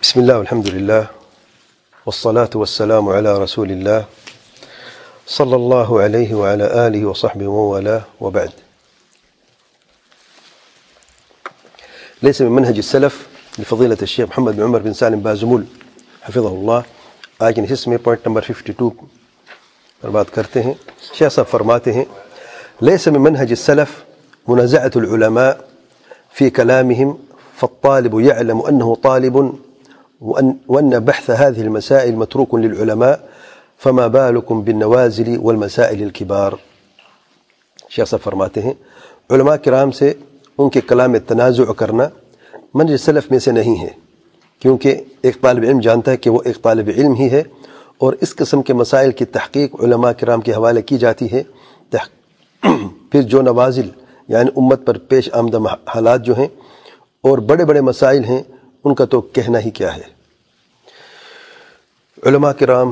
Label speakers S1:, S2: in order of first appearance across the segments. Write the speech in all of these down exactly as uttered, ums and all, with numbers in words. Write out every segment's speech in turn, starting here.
S1: بسم الله والحمد لله والصلاة والسلام على رسول الله صلى الله عليه وعلى آله وصحبه وموالاه وبعد. ليس من منهج السلف لفضيلة الشيخ محمد بن عمر بن سالم بازمول حفظه الله. آج ان حصے میں پوائنٹ نمبر बावन پر بات کرتے ہیں. شیخ صاحب فرماتے ہیں ليس من منهج السلف منازعة العلماء في كلامهم فالطالب يعلم أنه طالب وأن, وأن بحث هذه المسائل متروك للعلماء فما بالكم بالنوازل والمسائل الكبار. شیخ صاحب فرماتے ہیں علماء کرام سے ان کے کلام میں تنازع کرنا منہج سلف میں سے نہیں ہے، کیونکہ ایک طالب علم جانتا ہے کہ وہ ایک طالب علم ہی ہے اور اس قسم کے مسائل کی تحقیق علماء کرام کے حوالے کی جاتی ہے. پھر جو نوازل یعنی امت پر پیش آمدہ حالات جو ہیں اور بڑے بڑے مسائل ہیں ان کا تو کہنا ہی کیا ہے. علماء کرام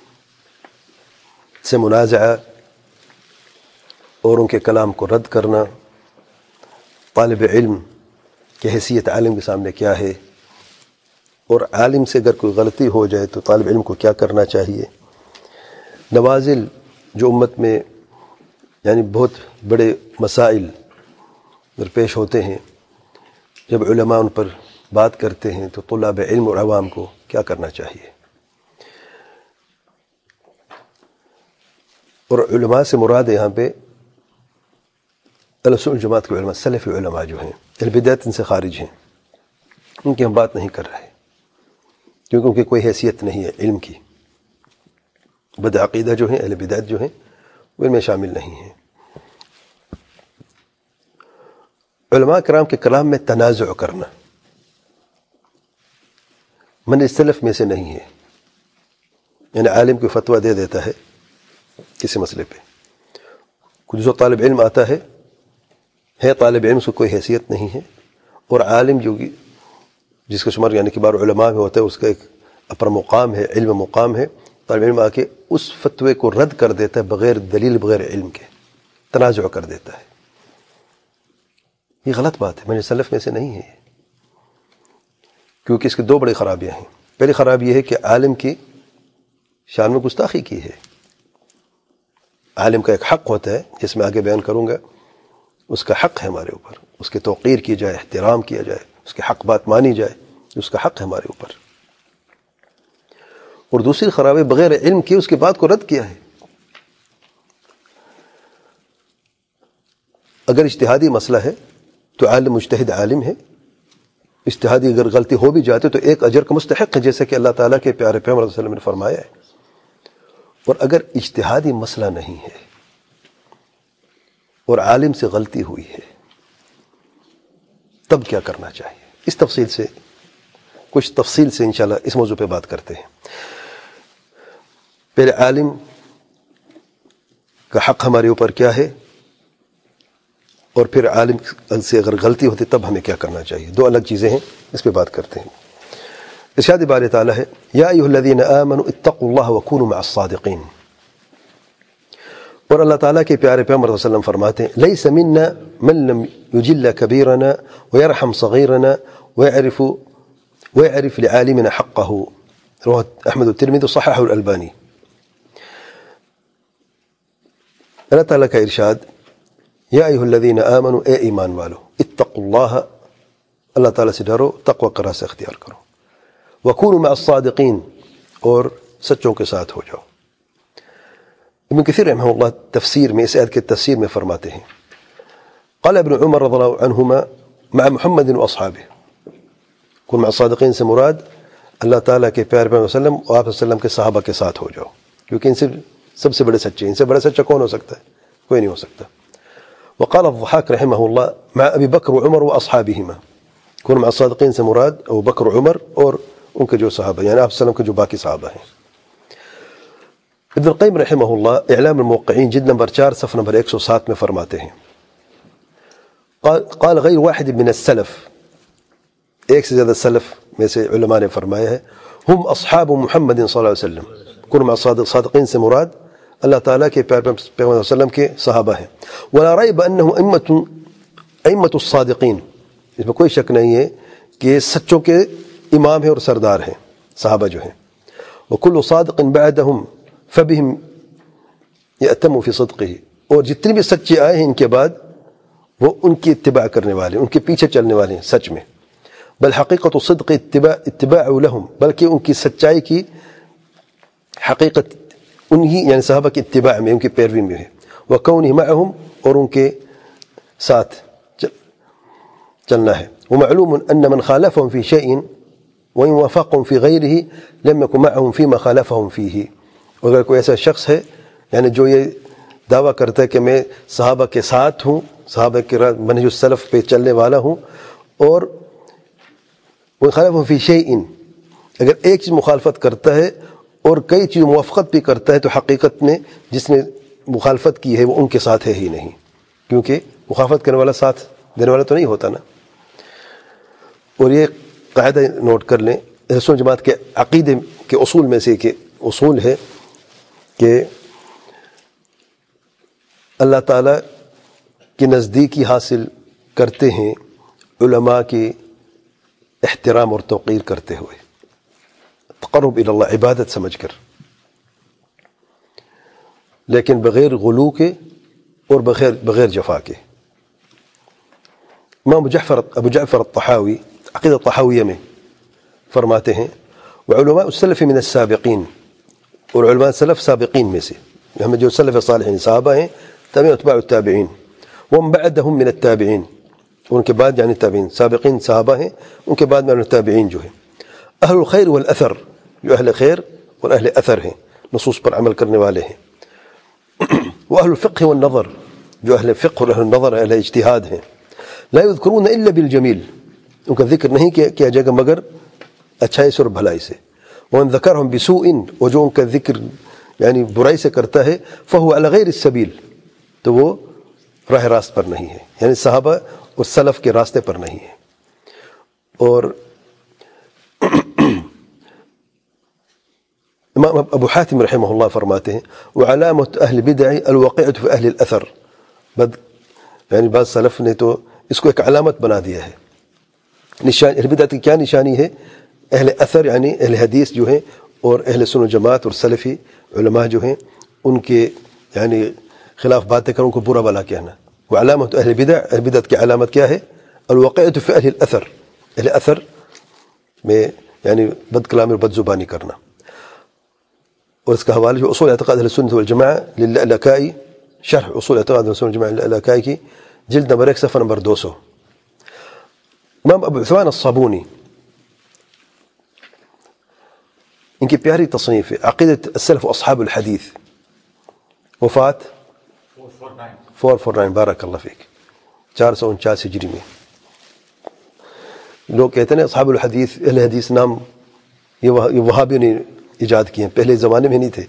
S1: سے منازعہ اور ان کے کلام کو رد کرنا، طالب علم کی حیثیت عالم کے سامنے کیا ہے، اور عالم سے اگر کوئی غلطی ہو جائے تو طالب علم کو کیا کرنا چاہیے. نوازل جو امت میں یعنی بہت بڑے مسائل درپیش ہوتے ہیں، جب علماء ان پر بات کرتے ہیں تو طلاب علم اور عوام کو کیا کرنا چاہیے. اور علماء سے مراد یہاں پہ اہل سنت جماعت کے علماء، سلفی علماء جو ہیں، اہل بدعت ان سے خارج ہیں، ان کی ہم بات نہیں کر رہے کیونکہ ان کی کوئی حیثیت نہیں ہے علم کی. بد عقیدہ جو ہیں، اہل بدعت جو ہیں، وہ ان میں شامل نہیں ہیں. علماء کرام کے کلام میں تنازع کرنا منہج سلف میں سے نہیں ہے. یعنی عالم کوئی فتویٰ دے دیتا ہے کسی مسئلے پہ، کچھ جو طالب علم آتا ہے ہے طالب علم، اس کو کوئی حیثیت نہیں ہے، اور عالم جو جس کا شمار یعنی کبار علماء میں ہوتا ہے، اس کا ایک اپنا مقام ہے، علم مقام ہے. طالب علم آ کے اس فتوے کو رد کر دیتا ہے بغیر دلیل، بغیر علم کے تنازع کر دیتا ہے. یہ غلط بات ہے، منہج سلف میں سے نہیں ہے، کیونکہ اس کی دو بڑی خرابیاں ہیں. پہلی خرابی یہ ہے کہ عالم کی شان میں گستاخی کی ہے. عالم کا ایک حق ہوتا ہے جس میں آگے بیان کروں گا، اس کا حق ہے ہمارے اوپر، اس کی توقیر کی جائے، احترام کیا جائے، اس کی حق بات مانی جائے، اس کا حق ہے ہمارے اوپر. اور دوسری خرابی بغیر علم کی اس کی بات کو رد کیا ہے. اگر اجتہادی مسئلہ ہے تو عالم مجتہد عالم ہے، اجتہادی اگر غلطی ہو بھی جاتے تو ایک اجر کا مستحق ہے، جیسے کہ اللہ تعالیٰ کے پیارے پیغمبر صلی اللہ علیہ وسلم نے فرمایا ہے. اور اگر اجتہادی مسئلہ نہیں ہے اور عالم سے غلطی ہوئی ہے تب کیا کرنا چاہیے، اس تفصیل سے کچھ تفصیل سے انشاءاللہ اس موضوع پہ بات کرتے ہیں. پہلے عالم کا حق ہمارے اوپر کیا ہے، اور پھر عالم سے اگر غلطی ہوتی تب ہمیں کیا کرنا چاہیے. دو الگ چیزیں ہیں، اس پہ بات کرتے ہیں. ارشاد باری تعالیٰ ہے یا ایھا الذین آمنوا اتقوا اللہ وکونوا مع الصادقین. اور اللہ تعالیٰ کے پیارے پیغمبر صلی اللہ علیہ وسلم فرماتے ہیں لیس منا من لم یجل کبیرنا ویرحم صغیرنا ویعرف ویعرف لعالمنا حقہ. رواه احمد الترمذی صححہ الالبانی. اللہ تعالیٰ کا ارشاد یا ایھا الذین آمنوا، اے ایمان والو، اتقوا اللہ، اللہ تعالیٰ سے ڈرو، تقوی کا راستہ اختیار کرو، وکونوا مع الصادقین، اور سچوں کے ساتھ ہو جاؤ. ابن کثیر رحمہ اللہ تفسیر میں اس آیت کے تفسیر میں فرماتے ہیں قال ابن عمر رضی اللہ عنہما مع محمد واصحابہ. کن مع الصادقین سے مراد اللہ تعالیٰ کے پیارے پیغمبر صلی اللہ علیہ وسلم اور آپ صلی اللہ علیہ وسلم کے صحابہ کے ساتھ ہو جاؤ، کیونکہ ان سے سب سے بڑے سچے، ان سے بڑا سچا کون ہو سکتا ہے؟ کوئی نہیں ہو سکتا. وقال الضحاک رحمہ اللہ مع ابی بکر وعمر واصحابہما. کن مع الصادقین سے مراد ابو بکر وعمر اور ان کے جو صحابہ یعنی آپ صلی اللہ علیہ وسلم کے جو باقی صحابہ ہیں. ابن القیم رحمہ اللہ اعلام الموقعین جلد نمبر چار صفحہ نمبر ایک سو سات میں فرماتے ہیں قال غیر واحد من السلف، ایک سے زیادہ سلف میں سے علماء نے فرمایا ہے ہم اصحاب محمد صلی اللہ علیہ وسلم. کن مع الصادقین سے مراد اللہ تعالیٰ کے پیارے پیغمبر صلی اللہ علیہ وسلم کے صحابہ ہیں. ولا ریب انہ ائمۃ ائمۃ الصادقین، اس میں کوئی شک نہیں ہے کہ سچوں کے امام ہیں اور سردار ہیں صحابہ جو ہیں. وکل صادق بعدهم فبهم یأتم فی صدقہ، اور جتنے بھی سچے آئے ہیں ان کے بعد وہ ان کی اتباع کرنے والے، ان کے پیچھے چلنے والے ہیں سچ میں. بل حقیقت الصدق اتباع اتباع لهم، بلکہ ان کی سچائی کی حقیقت انہی یعنی صحابہ کی اتباع میں، ان کی پیروی میں ہے. وکونہ معهم، اور ان کے ساتھ چلنا ہے. ومعلوم ان من خالفهم في شيء وإن وافقهم في غيره لم يكن معهم فيما خالفهم فيه. اگر کوئی ایسا شخص ہے یعنی جو یہ دعویٰ کرتا ہے کہ میں صحابہ کے ساتھ ہوں، صحابہ کے منہج السلف پہ چلنے والا ہوں، اور وہ خالفهم في شيء، اگر ایک چیز مخالفت کرتا ہے اور کئی چیز موافقت بھی کرتا ہے، تو حقیقت میں جس نے مخالفت کی ہے وہ ان کے ساتھ ہے ہی نہیں، کیونکہ مخالفت کرنے والا ساتھ دینے والا تو نہیں ہوتا نا. اور یہ قاعدہ نوٹ کر لیں، اہل سنت جماعت کے عقیدے کے اصول میں سے کہ اصول ہے کہ اللہ تعالیٰ کی نزدیکی حاصل کرتے ہیں علماء کی احترام اور توقیر کرتے ہوئے، تقرب الی اللہ عبادت سمجھ کر، لیکن بغیر غلو کے اور بغیر بغیر جفا کے. امام ابو جعفر ابو جعفر الطحاوی عقیدہ طحاویہ میں فرماتے ہیں وعلماء السلف من السابقین، اور علماء سلف سابقین میں سے، ہمیں جو سلف صالحین صحابہ ہیں، تابعین اتباع التابعین، ومن بعدهم من التابعین، ان کے بعد یعنی تابعین، سابقین صحابہ ہیں، ان کے بعد میں تابعین جو ہیں. اہل الخیر والاثر، جو اہل خیر اور اہل اثر ہیں، نصوص پر عمل کرنے والے ہیں. واہل الفقہ والنظر، جو اہل فقہ اور اہل نظر اہل اجتہاد ہیں. لا یذکرون الا بالجمیل، ان کا ذکر نہیں کیا جائے گا مگر اچھائی سے اور بھلائی سے. ومن ذکرهم بسوء، اور جو ان کا ذکر یعنی برائی سے کرتا ہے، فهو على غیر السبیل، تو وہ راہ راست پر نہیں ہے، یعنی صحابہ اور سلف کے راستے پر نہیں ہے. اور امام ابو حاتم رحمہ اللہ فرماتے ہیں وعلامت اہل بدع الوقعۃ فی اہل الاثر، بد یعنی بعض سلف نے تو اس کو ایک علامت بنا دیا ہے. نشان اہل بدعت کی کیا نشانی ہے؟ اہل اثر یعنی اہل حدیث جو ہیں اور اہل سنت جماعت اور سلفی علماء جو ہیں ان کے یعنی خلاف باتیں کروں کو برا بلا کہنا. وعلامت اہل بدع، اہل بدعت کی علامت کیا ہے؟ الوقعۃ فی اہل الاثر، اہل اثر میں یعنی بد کلامی اور بد زبانی کرنا. اور اس کا حوالہ جو اصول اعتقاد اہل سنت والجماعہ للالکائی، شرح اصول اعتقاد اہل سنت والجماعہ للالکائی کی جلد نمبر ایک صفحہ نمبر دو سو. امام ابو عثمان الصابونی، ان کی پیاری تصنیف ہے عقیدۃ السلف واصحاب الحدیث، وفات فور فور نائن، بارک اللہ فیک، چار سو انچاس ہجری میں. لوگ کہتے ہیں اصحاب الحدیث، اہل حدیث نام یہ وہابیوں نے ایجاد کیے ہیں، پہلے زمانے میں نہیں تھے.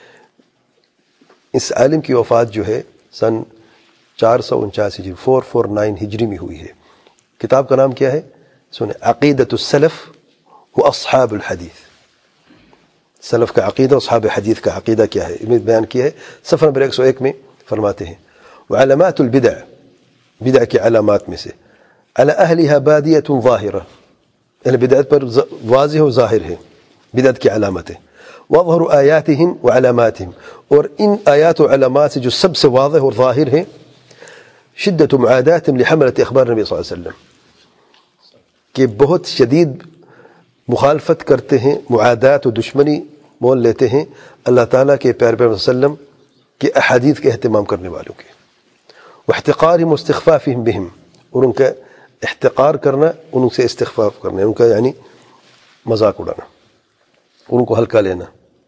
S1: اس عالم کی وفات جو ہے سن چار سو انچاس ہجری، فور فور نائن ہجری میں ہوئی ہے. کتاب کا نام کیا ہے؟ سنیں، عقیدۃ السلف و اصحاب الحدیث. سلف کا عقیدہ، اصحاب حدیث کا عقیدہ کیا ہے، یہ بیان کیا ہے. صفحہ نمبر ایک سو ایک میں فرماتے ہیں وعلامات البدع، بدع کی علامات میں سے، علی اہلها بادیۃ ظاہرہ، اہل بدعت پر واضح و ظاہر ہے بدعت کی علامتیں. واظہر آیاتہم وعلاماتہم، اور ان آیات و علامات سے جو سب سے واضح اور ظاہر ہیں، شدت معاداتہم لحملۃ اخبار نبی صلی اللہ علیہ وسلم، کہ بہت شدید مخالفت کرتے ہیں، معادات و دشمنی مول لیتے ہیں اللہ تعالیٰ کے پیارے پیغمبر صلی اللہ علیہ وسلم کے احادیث کے اہتمام کرنے والوں کے. واحتقارہم واستخفافہم بہم، اور ان کا احتقار کرنا، ان سے استخفاف کرنا، ان کا یعنی مذاق اڑانا، ان کو ہلکا لینا.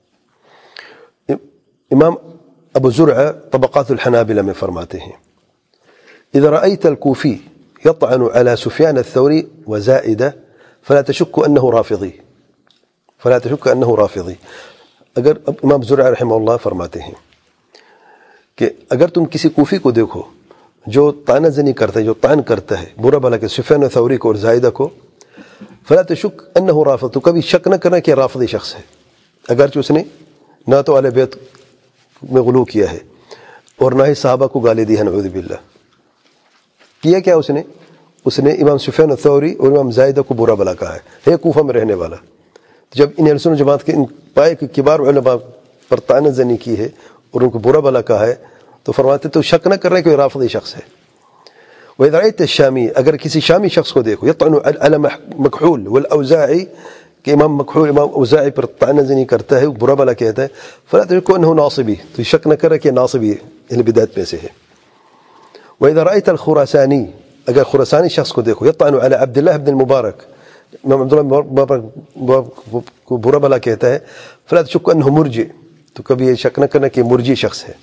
S1: امام ابو زرع طبقات الحنابلہ میں فرماتے ہیں اذا رأيت الكوفي يطعن على سفيان الثوري وزائدة فلا تشك انه رافضی، فلا تشك انه رافضی. اگر امام زرع رحمہ اللہ فرماتے ہیں کہ اگر تم کسی کوفی کو دیکھو جو طعنہ زنی کرتا ہے، جو طعن کرتا ہے برا بھلا کہ سفیان ثوری کو اور زائدہ کو، فلا تشک انه رافض، تو کبھی شک نہ کرنا کہ رافضی شخص ہے، اگرچہ اس نے نہ تو اہل بیت میں غلو کیا ہے اور نہ ہی صحابہ کو گالی دی ہے، نعوذ باللہ. کیا کیا اس نے؟ اس نے امام سفیان الثوری اور امام زائدہ کو برا بلا کہا ہے ہے کوفہ میں رہنے والا. جب ان اہل سنت جماعت کے ان پائے کے کبار علماء پر طعنہ زنی کی ہے اور ان کو برا بلا کہا ہے تو فرماتے تو شک نہ کر رہے کہ یہ رافضی شخص ہے. وإذا رأيت الشامی اگر کسی شامی شخص کو دیکھو يطعن على مکحول والاوزاعی کہ امام مکحول امام اوزاعی پر طعنہ زنی کرتا ہے برا بلا کہتا ہے فلا تشك انه ناصبی تو شک نہ کر رہے کہ ناصبی اہل بدعت میں سے ہے. وإذا رأيت الخراسانی اگر خراسانی شخص کو دیکھو يطعن على عبد الله بن المبارک امام عبداللہ مبارک کو برا بلا کہتا ہے فلا تشك انه مرجئ تو کبھی یہ شک نہ کرنا کہ مرجی شخص ہے.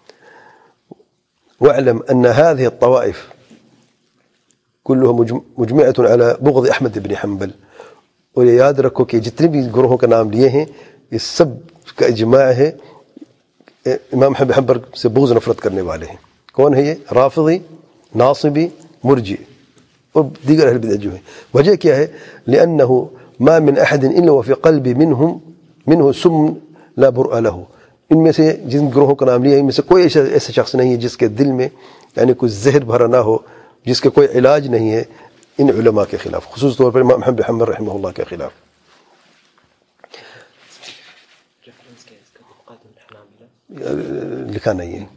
S1: واعلم ان هذه الطوائف كلها مجمعة على بغض احمد بن حنبل اور یہ یاد رکھو کہ جتنے بھی گروہوں کا نام لیے ہیں یہ سب کا اجماع ہے امام احمد بن حنبل سے بغض نفرت کرنے والے ہیں. کون ہے یہ؟ رافضی، ناصبی، مرجی اور دیگر اہل بدعت جو ہیں. وجہ کیا ہے؟ لأنه ما من احد الا وفي قلب منهم منه سم لا برء له. ان میں سے جن گروہوں کا نام لیا ان میں سے کوئی ایسا شخص نہیں ہے جس کے دل میں یعنی کوئی زہر بھرا نہ ہو، جس کا کوئی علاج نہیں ہے ان علماء کے خلاف، خصوص طور پر امام احمد بن حنبل رحمہ اللہ کے خلاف. لکھا نہیں ہے.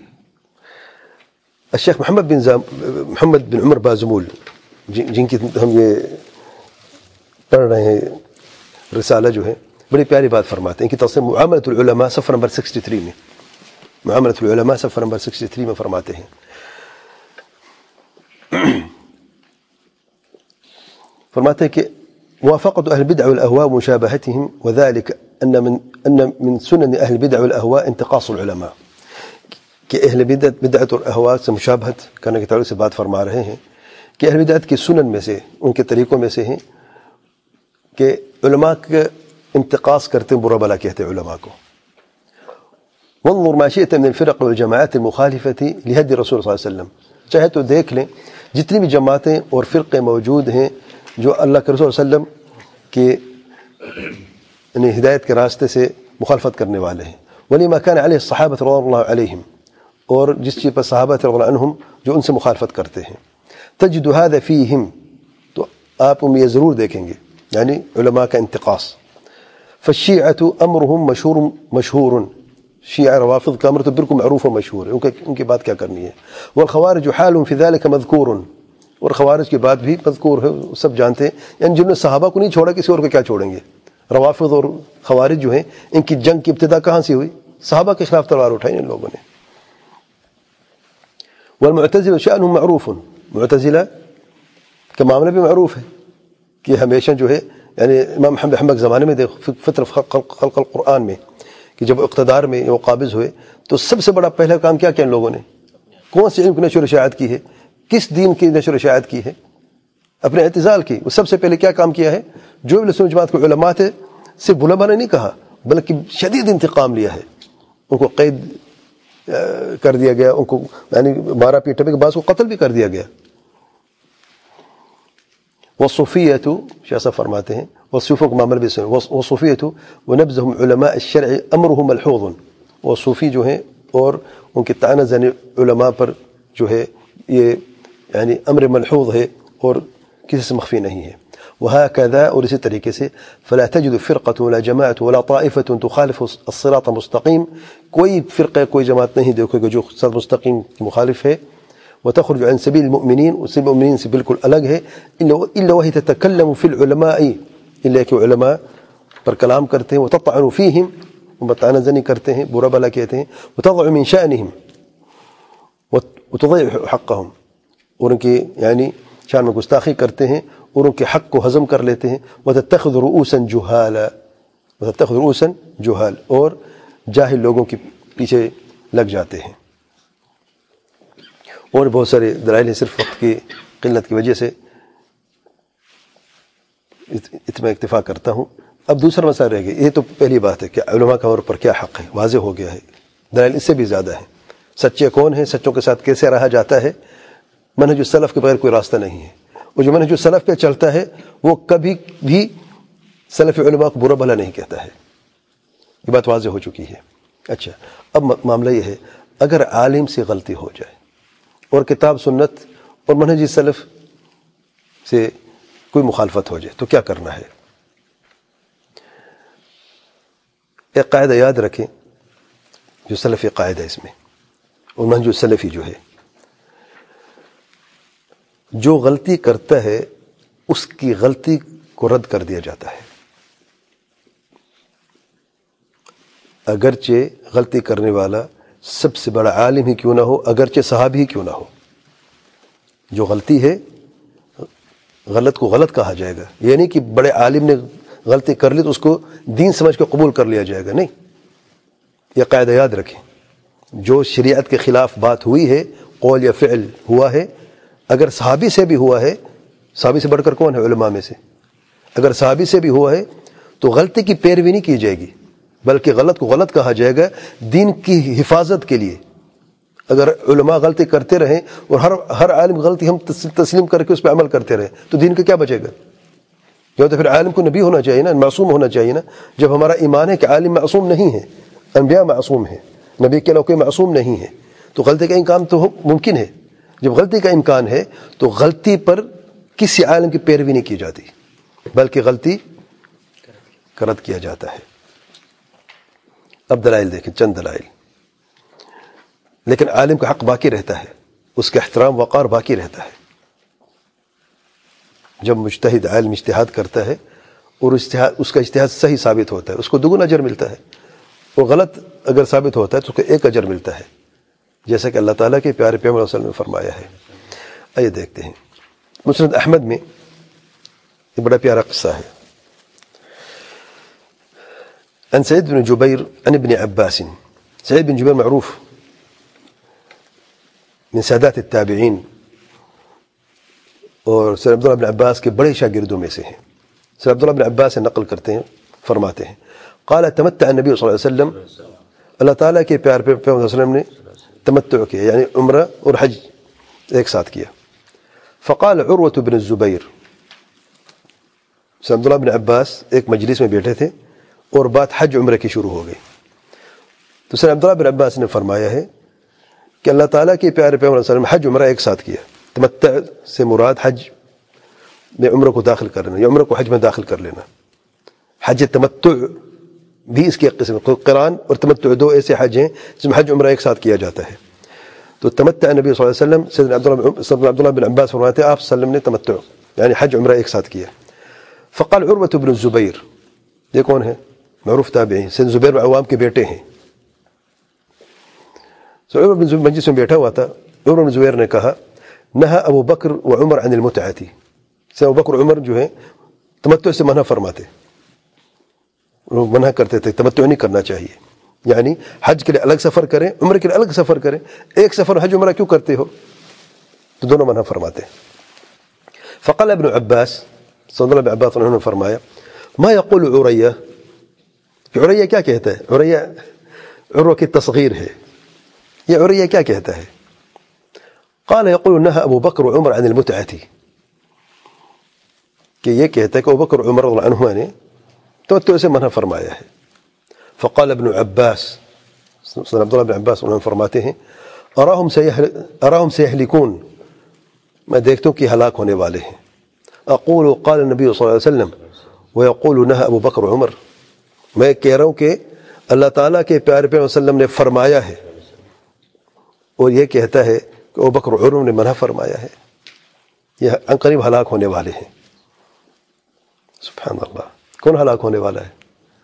S1: الشیخ محمد بن زام محمد بن عمر بازمول جن کی ہم یہ پڑھ رہے ہیں رسالہ جو ہے بڑی پیاری بات فرماتے ہیں کہ تصنیف معاملۃ العلماء صفحہ نمبر تریسٹھ میں معاملۃ العلماء صفحہ نمبر تریسٹھ میں فرماتے ہیں فرماتے ہیں کہ موافقۃ اہل البدع والاهواء مشابهتهم وذلك ان من ان من سنن اهل البدع والاهواء انتقاص العلماء کہ اہل بدعت بدعت اور اہواء سے مشابہت کرنے کے تعلق سے بات فرما رہے ہیں کہ اہل بدعت کی سنن میں سے ان کے طریقوں میں سے ہیں کہ علماء کے انتقاص کرتے ہیں، برا بلا کہتے ہیں علماء کو. وانظر ما شئت من الفرق والجماعات المخالفة لهدي الرسول صلی اللہ علیہ وسلم، چاہے تو دیکھ لیں جتنی بھی جماعتیں اور فرقے موجود ہیں جو اللہ کے رسول صلی اللہ علیہ وسلم کے یعنی ہدایت کے راستے سے مخالفت کرنے والے ہیں. ولما كان عليه الصحابة رضوان الله عليهم اور جس چیز پر صحابہ رضی اللہ عنہم جو ان سے مخالفت کرتے ہیں. تجد هذا فيهم تو آپ ان میں یہ ضرور دیکھیں گے یعنی علماء کا انتقاص. فالشیعۃ امرهم مشہور مشہور شیعہ روافض کا امر تو بالکل معروف و مشہور ہے، ان کی ان کی بات کیا کرنی ہے. والخوارج حال فی ذلک مذکور اور خوارج کی بات بھی مذکور ہے، سب جانتے ہیں. یعنی جنہوں نے صحابہ کو نہیں چھوڑا کسی اور کو کیا چھوڑیں گے. روافض اور خوارج جو ہیں ان کی جنگ کی ابتدا کہاں سے ہوئی؟ صحابہ کے خلاف تلوار اٹھائی ان لوگوں نے. والمعتزلہ شأنهم معروف، معتزلہ کا معاملہ بھی معروف ہے کہ ہمیشہ جو ہے یعنی امام احمد حنبل کے زمانے میں دیکھو فطر خلق القرآن میں کہ جب اقتدار میں وہ قابض ہوئے تو سب سے بڑا پہلا کام کیا کیا ان لوگوں نے؟ کون سے علم کی نشر و اشاعت کی ہے؟ کس دین کی نشر و اشاعت کی ہے؟ اپنے اعتزال کی. وہ سب سے پہلے کیا کام کیا ہے؟ جو بھی سنت جماعت کو علماء تھے صرف بلما نے نہیں کہا بلکہ شدید انتقام لیا ہے. ان کو قید کر دیا گیا، ان کو یعنی مارا پیٹا کے بعد کو قتل بھی کر دیا گیا. والصوفیۃ شیخ صاحب فرماتے ہیں والصوفیوں کا معاملہ بھی سن والصوفیۃ ونبذهم علماء الشرع امرهم ملحوظ. اور صوفی جو ہیں اور ان کے طعنہ زنی علماء پر جو ہے یہ یعنی امر ملحوظ ہے اور کسی سے مخفی نہیں ہے. وهكذا اور اسی طریقے سے فلا تجد فرقة ولا جماعة ولا طائفة تخالف الصراط المستقيم، کوئی فرقہ کوئی جماعت نہیں دیکھو گے جو صراط مستقیم کی مخالف ہے. وتخرج عن سبيل المؤمنين وسبيل المؤمنين سے بالکل الگ ہے. الا وهي تتكلم في العلماء الا کہ علماء پر کلام کرتے ہیں. وتطعن فيهم وطعنہ زنی کرتے ہیں، برا بلا کہتے ہیں. وتضع من شأنهم وتضيع حقهم اور ان کی یعنی شان میں گستاخی کرتے ہیں اور ان کے حق کو ہضم کر لیتے ہیں. وتتخذ رؤوسا جهالا وتتخذ رؤوسا جهال اور جاہل لوگوں کے پیچھے لگ جاتے ہیں. اور بہت سارے دلائل ہیں، صرف وقت کی قلت کی وجہ سے اتنا اکتفا کرتا ہوں. اب دوسرا مسئلہ رہ گیا. یہ تو پہلی بات ہے کہ علماء کا اور پر کیا حق ہے، واضح ہو گیا ہے. دلائل اس سے بھی زیادہ ہے. سچے کون ہیں، سچوں کے ساتھ کیسے رہا جاتا ہے. منہج السلف کے بغیر کوئی راستہ نہیں ہے. اور جو منہج السلف پہ چلتا ہے وہ کبھی بھی سلف علماء کو برا بھلا نہیں کہتا ہے. یہ بات واضح ہو چکی ہے. اچھا، اب معاملہ یہ ہے اگر عالم سے غلطی ہو جائے اور کتاب سنت اور منہج سلف سے کوئی مخالفت ہو جائے تو کیا کرنا ہے؟ ایک قاعدہ یاد رکھیں جو سلفی قاعدہ اس میں، اور منہج سلفی جو ہے، جو غلطی کرتا ہے اس کی غلطی کو رد کر دیا جاتا ہے، اگرچہ غلطی کرنے والا سب سے بڑا عالم ہی کیوں نہ ہو، اگرچہ صحابی ہی کیوں نہ ہو۔ جو غلطی ہے غلط کو غلط کہا جائے گا، یہ نہیں کہ بڑے عالم نے غلطی کر لی تو اس کو دین سمجھ کے قبول کر لیا جائے گا، نہیں، یہ قاعدہ یاد رکھیں۔ جو شریعت کے خلاف بات ہوئی ہے، قول یا فعل ہوا ہے، اگر صحابی سے بھی ہوا ہے، صحابی سے بڑھ کر کون ہے علماء میں سے، اگر صحابی سے بھی ہوا ہے تو غلطی کی پیروی نہیں کی جائے گی، بلکہ غلط کو غلط کہا جائے گا دین کی حفاظت کے لیے۔ اگر علماء غلطی کرتے رہیں اور ہر ہر عالم غلطی ہم تسلیم کر کے اس پہ عمل کرتے رہیں تو دین کا کیا بچے گا؟ یا تو پھر عالم کو نبی ہونا چاہیے نا، معصوم ہونا چاہیے نا۔ جب ہمارا ایمان ہے کہ عالم معصوم نہیں ہے، انبیاء معصوم ہیں، نبی کے علاوہ کوئی معصوم نہیں ہے، تو غلطی کا امکان تو ممکن ہے۔ جب غلطی کا امکان ہے تو غلطی پر کسی عالم کی پیروی نہیں کی جاتی، بلکہ غلطی کا رد کیا جاتا ہے۔ اب دلائل دیکھیں، چند دلائل، لیکن عالم کا حق باقی رہتا ہے، اس کا احترام وقار باقی رہتا ہے۔ جب مجتہد عالم اجتہاد کرتا ہے اور اس کا اجتہاد صحیح ثابت ہوتا ہے اس کو دوگنا اجر ملتا ہے، وہ غلط اگر ثابت ہوتا ہے تو اس کو ایک اجر ملتا ہے، جیسا کہ اللہ تعالیٰ کے پیارے پیغمبر صلی اللہ علیہ وسلم نے فرمایا ہے۔ آئیے دیکھتے ہیں، مسند احمد میں یہ بڑا پیارا قصہ ہے۔ عن سعید بن جبیر عن ابن عباس، سعید بن جبیر معروف من سادات التابعین اور سر عبداللہ بن عباس کے بڑے شاگردوں میں سے ہیں۔ سر عبداللہ بن عباس سے نقل کرتے ہیں، فرماتے ہیں قال تمتع النبی صلی اللہ علیہ وسلم، اللہ تعالیٰ کے پیار پیغمبر صلی اللہ علیہ وسلم نے تمتع کیا، یعنی عمرہ اور حج ایک ساتھ کیا۔ فقال عروة بن الزبیر، سر عبداللہ بن عباس ایک مجلس میں بیٹھے تھے اور بات حج عمرہ کی شروع ہو گئی، تو سر عبداللہ بن عباس نے فرمایا ہے کہ اللہ تعالیٰ کے پیارے پیغمبر صلی اللہ علیہ وسلم حج عمرہ ایک ساتھ کیا۔ تمتع سے مراد حج میں عمرہ کو داخل کر لینا یا عمرہ کو حج میں داخل کر لینا۔ حج تمتع بھی اس کی ایک قسم، قران اور تمتع دو ایسے حج ہیں جس میں حج عمرہ ایک ساتھ کیا جاتا ہے۔ تو تمتع نبی صلی اللہ علیہ وسلم، سیدنا عبداللہ بن عباس فرماتے ہیں آپ صلی اللہ علیہ وسلم نے تمتع یعنی حج عمرہ ایک ساتھ کیا۔ فقال عروة بن الزبیر، یہ کون ہے؟ معروف تابعی، سیدنا زبیر بن عوام کے بیٹے ہیں۔ تو عمر بن زبیر مجلس میں بیٹھا ہوا تھا، عمر بن زبیر نے کہا نہا ابو بکر و عمر عن المتعتی، سے ابو بکر عمر جو ہیں تمتع سے منع فرماتے، وہ منع کرتے تھے، تمتع نہیں کرنا چاہیے، یعنی حج کے لیے الگ سفر کریں، عمر کے لیے الگ سفر کریں، ایک سفر حج عمرہ کیوں کرتے ہو؟ تو دونوں منع فرماتے۔ فقال ابن عباس، صلی اللہ علیہ عباس انہوں نے فرمایا ما یقول عریہ، کہ عریہ کیا کہتا ہے؟ عریہ عروہ کی تصغیر ہے، یہ عریہ کیا کہتا ہے؟ قال یقول نہا ابو بکر و عمر عن المتعتی، کہ یہ کہتا ہے کہ ابو بکر عمر رضی اللہ عنہما نے تمتع سے منع فرمایا ہے۔ فقال ابن عباس، صلی عبداللہ بن عباس انہوں نے فرماتے ہیں اراہم اراہم سیہلکون، میں دیکھتا ہوں کہ ہلاک ہونے والے ہیں۔ اقول قال النبی صلی اللہ علیہ وسلم ویقول نہا ابو بکر و عمر، میں کہہ رہا ہوں کہ اللہ تعالیٰ کے پیارے پیغمبر صلی اللہ علیہ وسلم نے فرمایا ہے اور یہ کہتا ہے کہ ابو بکر و عمر نے منع فرمایا ہے، یہ ان قریب ہلاک ہونے والے ہیں۔ سبحان اللہ، کون ہلاک ہونے والا ہے؟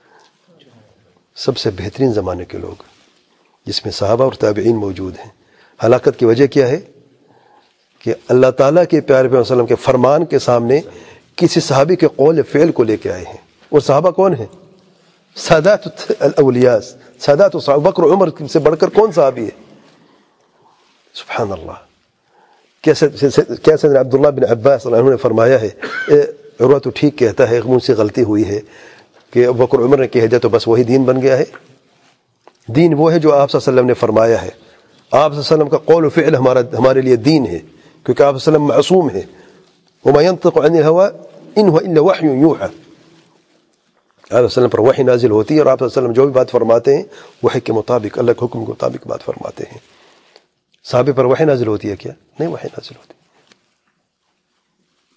S1: سب سے بہترین زمانے کے لوگ جس میں صحابہ اور تابعین موجود ہیں۔ ہلاکت کی وجہ کیا ہے؟ کہ اللہ تعالیٰ کے پیارے پیغمبر صلی اللہ علیہ وسلم کے فرمان کے سامنے کسی صحابی کے قول فعل کو لے کے آئے ہیں، اور صحابہ کون ہیں؟ سادات الاولیاء، سادات ابو بکر و عمر سے بڑھ کر کون صحابی ہے؟ سبحان اللہ۔ کیسے سیدنا عبداللہ بن عباس انہوں نے فرمایا ہے عروہ تو ٹھیک کہتا ہے، مجھ سے غلطی ہوئی ہے کہ ابو بکر عمر نے کہہ دیا تو بس وہی دین بن گیا ہے؟ دین وہ ہے جو آپ صلی اللہ علیہ وسلم نے فرمایا ہے، آپ صلی اللہ علیہ وسلم کا قول و فعل ہمارا ہمارے لیے دین ہے، کیونکہ آپ صلی اللہ علیہ وسلم معصوم ہے۔ وما ينطق عن الهوى ان هو الا وحی یوحى، آپ صلی اللہ علیہ وسلم پر وحی نازل ہوتی ہے اور آپ صلی اللہ علیہ وسلم جو بھی بات فرماتے ہیں وحی کے مطابق، اللہ کے حکم کے مطابق بات فرماتے ہیں۔ صحابے پر وحی نازل ہوتی ہے کیا؟ نہیں، وحی نازل ہوتی۔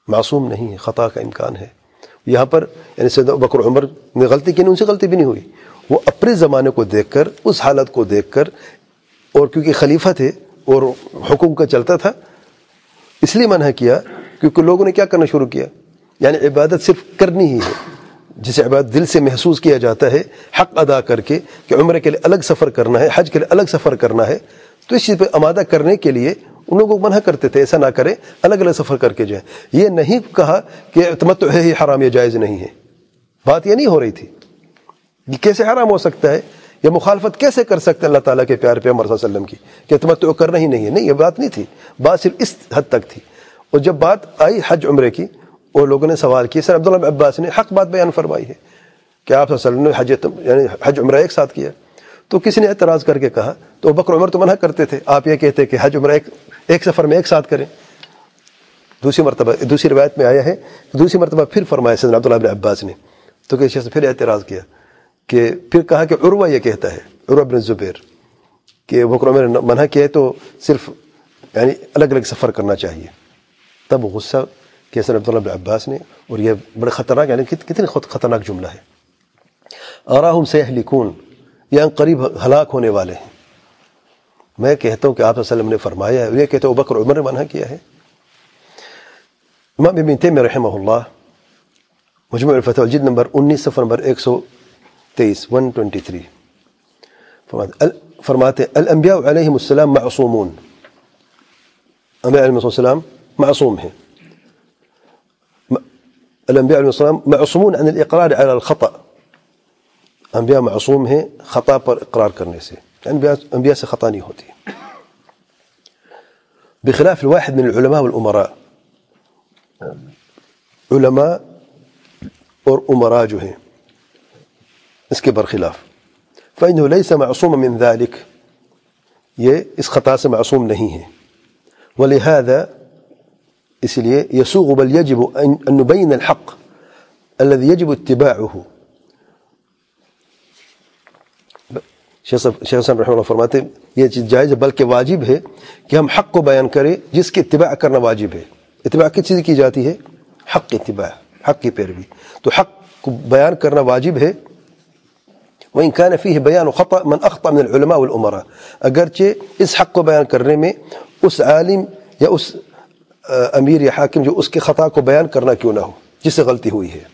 S1: معصوم نہیں ہے، خطا کا امکان ہے. یہاں پر یعنی سیدنا ابوبکر عمر نے غلطی کی نہیں، ان سے غلطی بھی نہیں ہوئی. وہ اپنے زمانے کو دیکھ کر، اس حالت کو دیکھ کر، اور کیونکہ خلیفہ تھے اور حکم کا چلتا تھا، اس لیے منع کیا کیونکہ لوگوں نے کیا کرنا شروع کیا، یعنی عبادت صرف کرنی ہی ہے، جسے عبادت دل سے محسوس کیا جاتا ہے حق ادا کر کے کہ عمرے کے لیے الگ سفر کرنا ہے، حج کے لیے الگ سفر کرنا ہے، تو اس چیز پہ آمادہ کرنے کے لیے ان لوگوں کو منع کرتے تھے ایسا نہ کریں، الگ الگ سفر کر کے جائیں. یہ نہیں کہا کہ تمتع ہے ہی حرام یا جائز نہیں ہے، بات یہ نہیں ہو رہی تھی. یہ کیسے حرام ہو سکتا ہے، یا مخالفت کیسے کر سکتے ہیں اللہ تعالیٰ کے پیارے پیغمبر صلی اللہ علیہ وسلم کی کہ تمتع کرنا ہی نہیں ہے. نہیں، یہ بات نہیں تھی، بات صرف اس حد تک تھی. اور جب بات آئی حج عمرے کی اور لوگوں نے سوال کیا، سر عبداللہ بن عباس نے حق بات بیان فرمائی ہے کہ آپ صلی اللہ علیہ وسلم نے حج یعنی حج عمرہ ایک ساتھ کیا. تو کسی نے اعتراض کر کے کہا، تو ابوبکر عمر تو منع کرتے تھے، آپ یہ کہتے کہ حج عمرہ ایک ایک سفر میں ایک ساتھ کریں. دوسری مرتبہ دوسری روایت میں آیا ہے، دوسری مرتبہ پھر فرمایا سیدنا عبداللہ بن عباس نے، تو کسی نے پھر اعتراض کیا کہ پھر کہا کہ عروہ یہ کہتا ہے، عروہ بن زبیر، کہ ابوبکر عمر نے منع کیا ہے تو صرف یعنی الگ الگ سفر کرنا چاہیے. تب غصہ کیا سیدنا عبداللہ بن عباس نے، اور یہ بڑے خطرناک یعنی کتنی خطرناک جملہ ہے، اراہم سیہلکون، یہ ان قریب ہلاک ہونے والے ہیں. میں کہتا ہوں کہ آپ صلی اللہ علیہ وسلم نے فرمایا ہے، یہ کہتے ہیں ابوبکر عمر نے منع کیا ہے. امام ابن تیمیہ رحمہ اللہ مجموع الفتاوی جلد نمبر انیس صفحہ نمبر ایک سو تیئیس ون ٹوینٹی تھری فرماتے ہیں الانبیاء علیہم السلام معصومون، انبیاء علیہم السلام معصوم ہیں. الانبیاء علیہم السلام معصومون عن الاقرار على الخطأ، انبیاء معصوم ہیں خطا پر اقرار کرنے سے، انبیاء انبیاء سے خطا نہیں ہوتی. بخلاف الواحد من العلماء والامراء، علماء اور امراء جو ہیں اس کے برخلاف، فإنه ليس معصوما من ذلك، یہ اس خطا سے معصوم نہیں ہے. ولهذا، اس لیے يسوغ بل يجب أن نبين الحق الذي يجب اتباعه. شیخ حسن رحمہ اللہ فرماتے ہیں یہ چیز جائز ہے بلکہ واجب ہے کہ ہم حق کو بیان کریں جس کی اتباع کرنا واجب ہے. اتباع کس چیز کی جاتی ہے؟ حق کی اتباع، حق کی پیروی. تو حق کو بیان کرنا واجب ہے. وإن كان فيه بيان خطأ من أخطأ من العلماء والأمراء، اگرچہ اس حق کو بیان کرنے میں اس عالم یا اس امیر یا حاکم جو اس کے خطا کو بیان کرنا کیوں نہ ہو جس سے غلطی ہوئی ہے.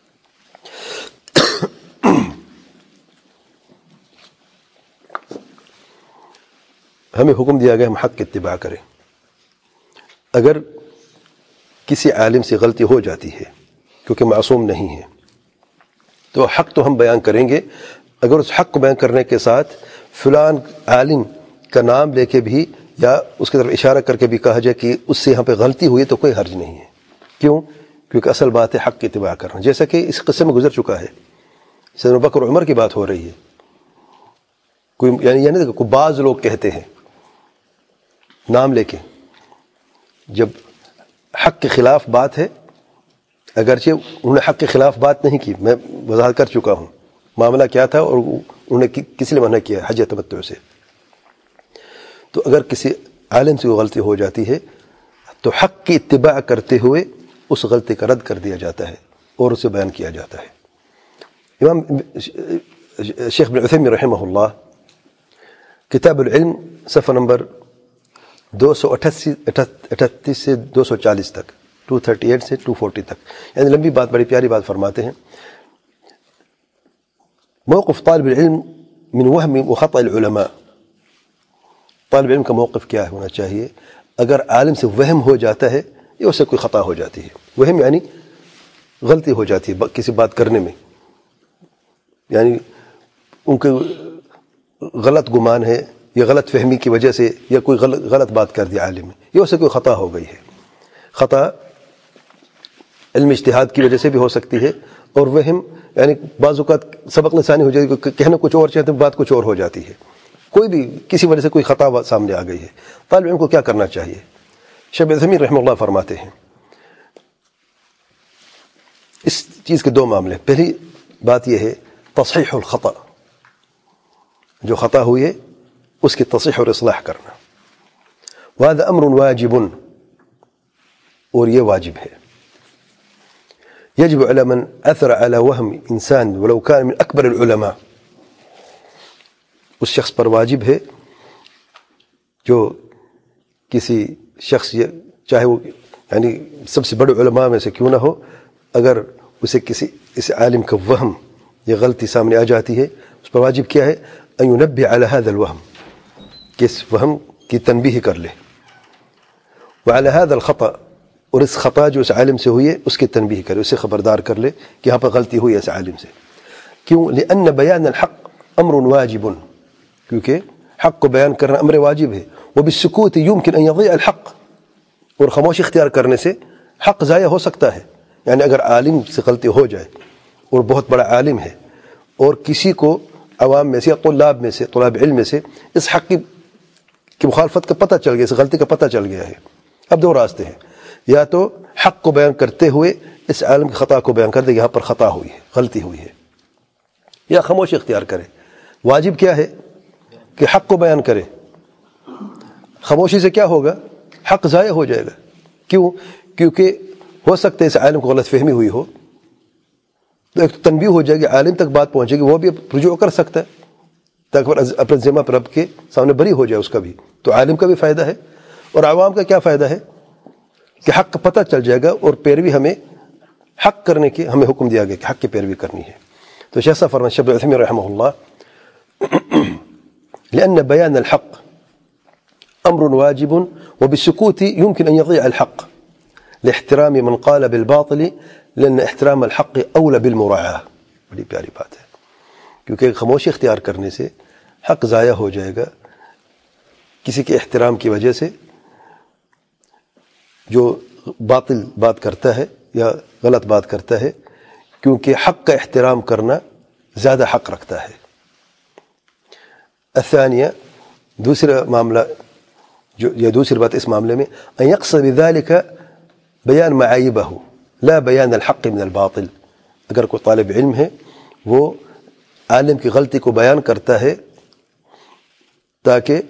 S1: ہمیں حکم دیا گیا ہم حق کی اتباع کریں. اگر کسی عالم سے غلطی ہو جاتی ہے کیونکہ معصوم نہیں ہے تو حق تو ہم بیان کریں گے. اگر اس حق کو بیان کرنے کے ساتھ فلان عالم کا نام لے کے بھی یا اس کی طرف اشارہ کر کے بھی کہا جائے کہ اس سے یہاں پہ غلطی ہوئی تو کوئی حرج نہیں ہے. کیوں؟ کیونکہ اصل بات ہے حق کی اتباع کرنا، جیسا کہ اس قصے میں گزر چکا ہے. سیدنا ابوبکر عمر کی بات ہو رہی ہے. کوئی یعنی یعنی کہ بعض لوگ کہتے ہیں نام لے کے جب حق کے خلاف بات ہے، اگرچہ انہوں نے حق کے خلاف بات نہیں کی، میں وضاحت کر چکا ہوں معاملہ کیا تھا اور انہوں نے کس لیے منع کیا حج تمتع سے. تو اگر کسی عالم سے وہ غلطی ہو جاتی ہے تو حق کی اتباع کرتے ہوئے اس غلطی کا رد کر دیا جاتا ہے اور اسے بیان کیا جاتا ہے. امام شیخ بن عثیمین رحمہ اللہ کتاب العلم صفحہ نمبر دو سو اٹھاسی اٹھتیس سے دو سو چالیس تک، دو سو اڑتیس سے دو سو چالیس تک، یعنی لمبی بات، بڑی پیاری بات فرماتے ہیں. موقف طالب العلم من وهم وخطأ العلماء، طالب علم کا موقف کیا ہونا چاہیے اگر عالم سے وہم ہو جاتا ہے یا اس سے کوئی خطا ہو جاتی ہے. وہم یعنی غلطی ہو جاتی ہے کسی بات کرنے میں، یعنی ان کے غلط گمان ہے یا غلط فہمی کی وجہ سے یا کوئی غلط غلط بات کر دی عالم میں، یا اس سے کوئی خطا ہو گئی ہے. خطا علم اجتہاد کی وجہ سے بھی ہو سکتی ہے، اور وہم یعنی بعض اوقات سبق لسانی ہو جاتی ہے، کہنا کچھ اور چاہتے ہیں بات کچھ اور ہو جاتی ہے. کوئی بھی کسی وجہ سے کوئی خطا سامنے آ گئی ہے، طالب علم کو کیا کرنا چاہیے؟ شیخ عثیمین رحمہ اللہ فرماتے ہیں اس چیز کے دو معاملے. پہلی بات یہ ہے تصحیح الخطا، جو خطا ہوئی ہے اس کی تصحیح اور اصلاح کرنا. وهذا امر واجب، اور یہ واجب ہے. يجب على من أثر على وهم إنسان ولو كان من أكبر العلماء، اس شخص پر واجب ہے جو کسی شخص چاہے وہ یعنی سب سے بڑے علماء میں سے کیوں نہ ہو، اگر اسے کسی اس عالم کا وہم یا غلطی سامنے آ جاتی ہے، اس پر واجب کیا ہے؟ ان ينبه على هذا الوهم، کہ اس وہم کی تنبیہ کر لے، وعلى هذا الخطأ، اور اس خطا جو اس عالم سے ہوئی ہے اس کی تنبیہ کرے، اسے خبردار کر لے کہ یہاں پر غلطی ہوئی ہے اس عالم سے. کیوں؟ لأن بیان الحق امر واجب، کیونکہ حق کو بیان کرنا امر واجب ہے. وبالسکوت يمكن ان يضيع الحق، اور خاموشی اختیار کرنے سے حق ضائع ہو سکتا ہے. یعنی اگر عالم سے غلطی ہو جائے اور بہت بڑا عالم ہے اور کسی کو عوام میں سے یا طلاب میں سے طلاب علم میں سے اس حق کی کی مخالفت کا پتہ چل گیا، اس غلطی کا پتہ چل گیا ہے، اب دو راستے ہیں، یا تو حق کو بیان کرتے ہوئے اس عالم کی خطا کو بیان کر دے، یہاں پر خطا ہوئی ہے، غلطی ہوئی ہے، یا خاموشی اختیار کرے. واجب کیا ہے؟ کہ حق کو بیان کرے. خاموشی سے کیا ہوگا؟ حق ضائع ہو جائے گا. کیوں؟ کیونکہ ہو سکتا ہے اس عالم کو غلط فہمی ہوئی ہو، تو ایک تنبیہ ہو جائے گی، عالم تک بات پہنچے گی، وہ بھی رجوع کر سکتا ہے تاکہ اپنے ذمہ پر رب کے سامنے بری ہو جائے، اس کا بھی تو عالم کا بھی فائدہ ہے اور عوام کا کیا فائدہ ہے کہ حق کا پتہ چل جائے گا اور پیروی ہمیں حق کرنے کی ہمیں حکم دیا گیا کہ حق کی پیروی کرنی ہے. تو شیخ صاحب فرماتے ہیں شیخ عثیمین رحمہ اللہ لأن بيان الحق أمر واجب وبالسكوت يمكن أن يضيع الحق لاحترام من قال بالباطل لأن احترام الحق أولى بالمراعاة. بڑی پیاری بات ہے، کیونکہ خاموشی اختیار کرنے سے حق ضائع ہو جائے گا کسی کے احترام کی وجہ سے جو باطل بات کرتا ہے یا غلط بات کرتا ہے، کیونکہ حق کا احترام کرنا زیادہ حق رکھتا ہے. الثانیہ، دوسرا معاملہ جو یا دوسری بات اس معاملے میں ان يقصد بذلك بیان معایبہ لا بیان الحق من الباطل. اگر کوئی طالب علم ہے وہ عالم کی غلطی کو بیان کرتا ہے تاکہ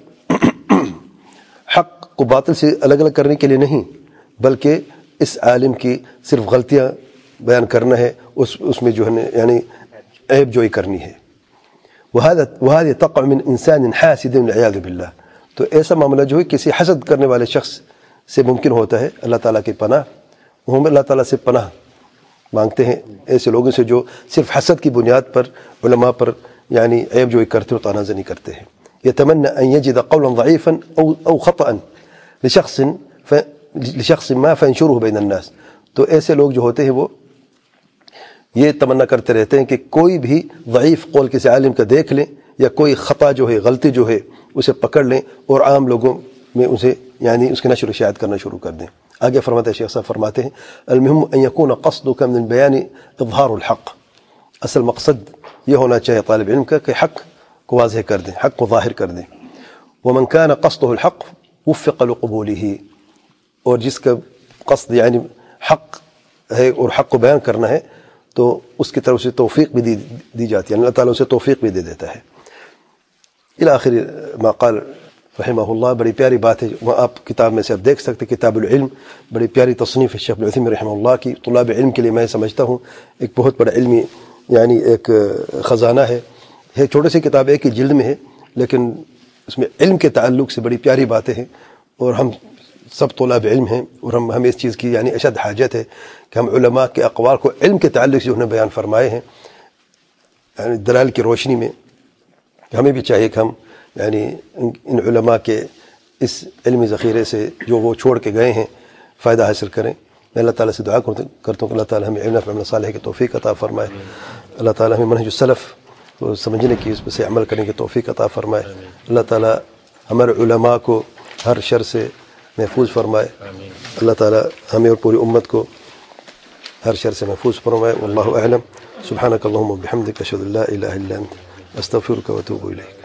S1: حق کو باطل سے الگ الگ کرنے کے لیے نہیں، بلکہ اس عالم کی صرف غلطیاں بیان کرنا ہے، اس اس میں جو ہے یعنی عیب جوئی کرنی ہے. وهذه تقع من انسان حاسد والعياذ بالله. تو ایسا معاملہ جو ہے کسی حسد کرنے والے شخص سے ممکن ہوتا ہے. اللہ تعالیٰ کی پناہ، ہم اللہ تعالیٰ سے پناہ مانگتے ہیں ایسے لوگوں سے جو صرف حسد کی بنیاد پر علماء پر یعنی عیب جوئی کرتے اور تنازع کرتے ہیں. يتمنى ان يجد قولا ضعيفا او او خطأ لشخص ف لشخص ما فينشره بين الناس. تو ایسے لوگ جو ہوتے ہیں وہ یہ تمنا کرتے رہتے ہیں کہ کوئی بھی ضعیف قول کسی عالم کا دیکھ لیں یا کوئی خطا جو ہے غلطی جو ہے اسے پکڑ لیں اور عام لوگوں میں اسے یعنی اس کی نشر و اشاعت کرنا شروع کر دیں. آگے فرماتے ہیں شیخ صاحب فرماتے ہیں المهم ان يكون قصدك من البيان اظهار الحق. اصل مقصد یہ ہونا چاہیے طالب علم کا کہ حق کو واضح کر دیں، حق کو ظاہر کر دیں. ومن كان قصده الحق وفق لقبوله. اور جس کا قصد یعنی حق ہے اور حق کو بیان کرنا ہے تو اس کی طرف سے توفیق بھی دی, دی جاتی ہے، اللہ تعالیٰ اسے توفیق بھی دے دیتا ہے. الی آخر ما قال رحمہ اللہ. بڑی پیاری بات ہے، وہ آپ کتاب میں سے آپ دیکھ سکتے، کتاب العلم، بڑی پیاری تصنیف ہے شیخ العثیمین رحمہ اللہ کی. طلاب علم کے لیے میں سمجھتا ہوں ایک بہت بڑا علمی یعنی ایک خزانہ ہے. ہے چھوٹی سی کتاب ایک ہی جلد میں ہے، لیکن اس میں علم کے تعلق سے بڑی پیاری باتیں ہیں اور ہم سب طلاب علم ہیں اور ہم ہمیں اس چیز کی یعنی اشد حاجت ہے کہ ہم علماء کے اقوال کو علم کے تعلق سے انہیں بیان فرمائے ہیں یعنی دلائل کی روشنی میں. ہمیں بھی چاہیے کہ ہم یعنی ان علماء کے اس علمی ذخیرے سے جو وہ چھوڑ کے گئے ہیں فائدہ حاصل کریں. میں اللہ تعالیٰ سے دعا کرتا ہوں کہ اللہ تعالیٰ ہمیں علم عمل صالح کی توفیق عطا فرمائے. اللہ تعالیٰ ہمیں منہج السلف کو سمجھنے کی، اس سے عمل کرنے کی توفیق عطا فرمائے. اللہ تعالیٰ ہمارے علماء کو ہر شر سے محفوظ فرمائے. اللہ تعالیٰ ہمیں اور پوری امت کو ہر شر سے محفوظ فرمائے. واللہ اعلم. سبحانک اللہم و بحمدک اشہد ان لا الہ الا انت استغفرک و اتوب الیک.